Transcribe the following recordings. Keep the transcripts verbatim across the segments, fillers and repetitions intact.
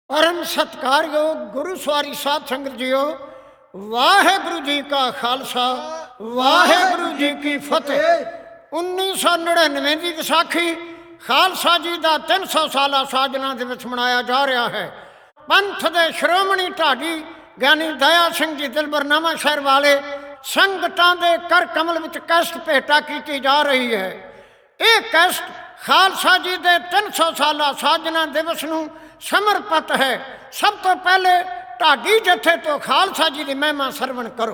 परम सत्कारयोग गुरु सवारी साध संगत जियो, वाहेगुरु जी का खालसा वाहेगुरु जी की फतेह। उन्नीस सौ नड़िनवे की विसाखी खालसा जी का तीन सौ साला साजना दिवस मनाया जा रहा है। पंथ के श्रोमणी ढाडी ज्ञानी दया सिंह जी दिलबर नवा शहर वाले संगतां दे कर कमल विच कैस्ट भेटा की जा रही है। ये कैस्ट खालसा जी के तीन सौ साला साजना दिवस नूं समर्पित है। सब तो पहले ढाडी जथे तो खालसा जी की महिमा सरवण करो।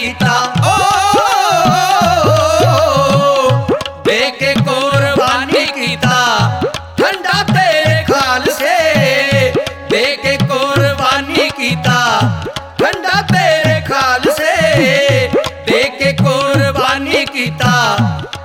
ਕੀਤਾ ਓ ਦੇ ਕੇ ਕੁਰਬਾਨੀ ਕੀਤਾ ਠੰਡਾ ਤੇਰੇ ਖਾਲਸੇ ਦੇ ਕੇ ਕੁਰਬਾਨੀ ਕੀਤਾ ਠੰਡਾ ਤੇਰੇ ਖਾਲਸੇ ਦੇ ਕੇ ਕੁਰਬਾਨੀ ਕੀਤਾ